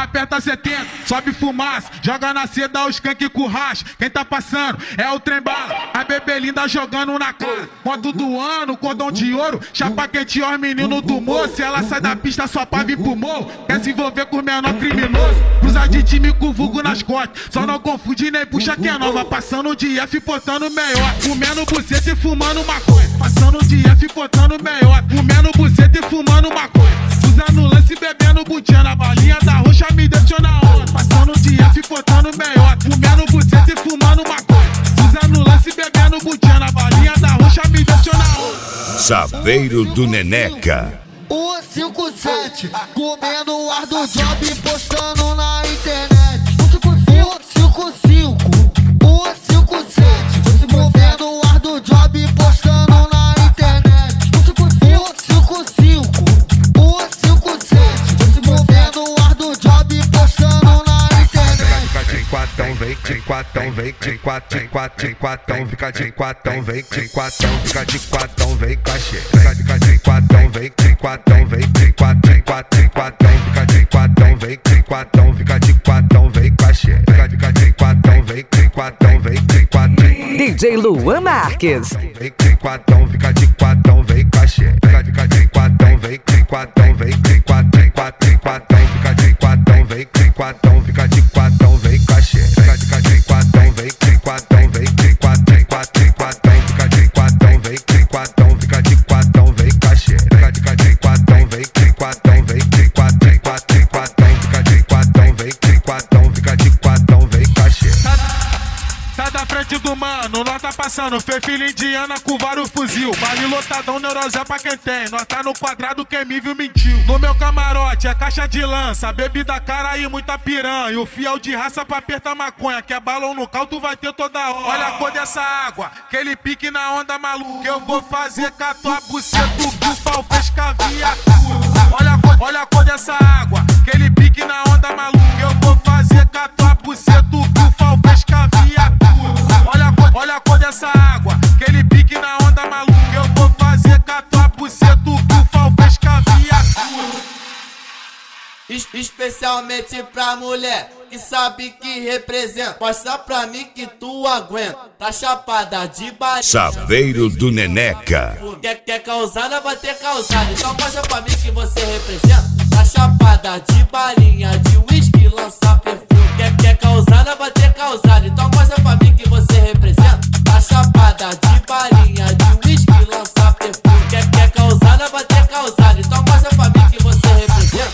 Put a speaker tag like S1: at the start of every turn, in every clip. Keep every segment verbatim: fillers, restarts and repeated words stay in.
S1: aperta setenta, sobe fumaça, joga na seda os skunk com racha. Quem tá passando é o trem bala, a bebê linda jogando na cara. Moto do ano, cordão de ouro, chapa quente os meninos do moço. Ela sai da pista só pra vir pro morro, quer se envolver com o menor criminoso. Cruza de time com vulgo nas costas, só não confunde nem puxa que é nova. Passando de F, portando melhor, comendo buceta e fumando maconha. Passando de F, portando melhor, comendo buceta e fumando maconha. Usando lance, bebendo butinha, na balinha da roxa me deixou na onda. Passando de F, portando melhor, comendo buceta e fumando maconha. Usando lance, bebendo butinha, na balinha da roxa me deixou na onda.
S2: Chaveiro do Neneca.
S3: O cinco sete, comendo o ar do job, postando na internet. O cinco cinco, o cinco sete, comendo o ar do job, postando na internet. O cinco cinco, o cinco sete, comendo o ar do job, postando na internet.
S4: Fica de quatão, vem de quatão, vem de quatão, quatão, de quatão, fica de quatão, vem de quatão, fica de quatão, vem cachê. Fica de quatão, vem de quatão, vem de quatão, quatão, quatão, fica de quatão, vem de quatão, fica de quatão, vem cachê. Fica de quatão, vem de quatão, vem de quatão.
S5: D J Luan Marques.
S4: Vem de quatão, fica de quatão, vem cachê. Fica de quatão, vem de quatão, vem de quatão, quatão, quatão, fica de quatão, vem de quatão, fica de quatão, vem cachê. Fica de quatão, vem de quatão, vem de quatão, quatão, quatão, fica de quatão, vem de quatão, fica de quatão, vem cachê. Fica de quatão, vem de quatão, vem de quatão, quatão, quatão, fica de quatão, vem de quatão, fica de quatão, vem cachê.
S1: Sai da frente do mano, nós tá passando, fez filha indiana com vários fuzil. Vale lotadão, neurosé pra quem tem, nós tá no quadrado, quem me viu mentiu. No meu camarote é caixa de lança, bebida cara e muita piranha. O fiel de raça pra apertar maconha, que é balão no cal, tu vai ter toda hora. Olha a cor dessa água, aquele pique na onda maluca. Eu vou fazer com a tua buceta, o bufal fez caviatura. Olha a cor, olha a cor dessa água, aquele pique na onda maluca. Eu vou fazer com a tua buceta, o bufal fez caviatura. Olha a cor, olha a cor dessa água, aquele pique na onda maluca. Eu vou fazer com a tua buceta, o bufal fez caviatura.
S6: Es especialmente pra mulher que sabe que representa. Mostra pra mim que tu aguenta. Tá chapada de balinha.
S2: Chaveiro do Neneca.
S6: Quer, quer causada, vai ter causada. Então mostra pra mim que você representa. Tá chapada de balinha, de uísque, lança perfume. Quer, quer causada, vai ter causada. Então mostra pra mim que você representa. Tá chapada de balinha, de uísque, lança perfume. Quer, quer causada, vai ter causada. Então mostra pra mim que você representa.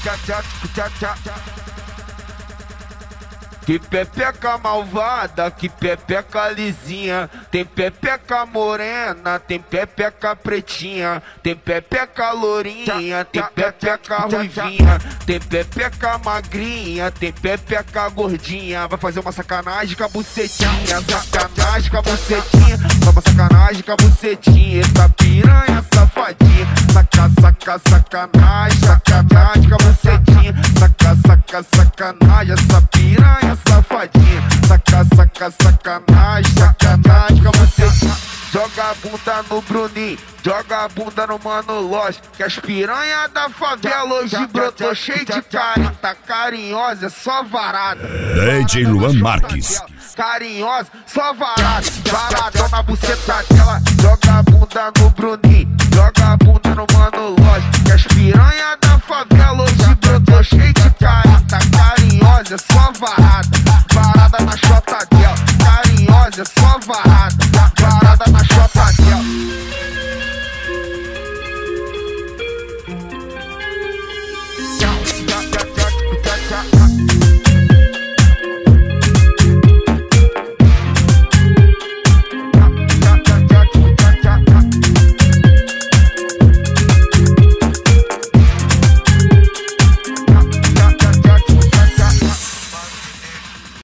S7: Que pepeca malvada, que pepeca lisinha. Tem pepeca morena, tem pepeca pretinha. Tem pepeca lourinha, tem pepeca ruivinha. Tem pepeca magrinha, tem pepeca gordinha. Vai fazer uma sacanagem com a bucetinha. Sacanagem com a bucetinha. Vai uma sacanagem com a bucetinha. Essa piranha safadinha. Saca, saca, sacanagem. Sacanagem com a bucetinha. Saca, saca, sacanagem. Essa piranha safadinha, saca, saca, sacanagem, sacanagem com você. Joga a bunda no Bruninho, joga a bunda no Mano Loja, que as piranha da favela hoje brotou cheio de carinho. Tá carinhosa, é só varada.
S2: D J Luan Marques.
S7: Carinhosa, só varada. Varadão na buceta dela, joga a bunda no Bruninho, joga a bunda no Mano Loja, que as piranha da favela hoje brotou cheio de carinho. Tá carinhosa, é só varada.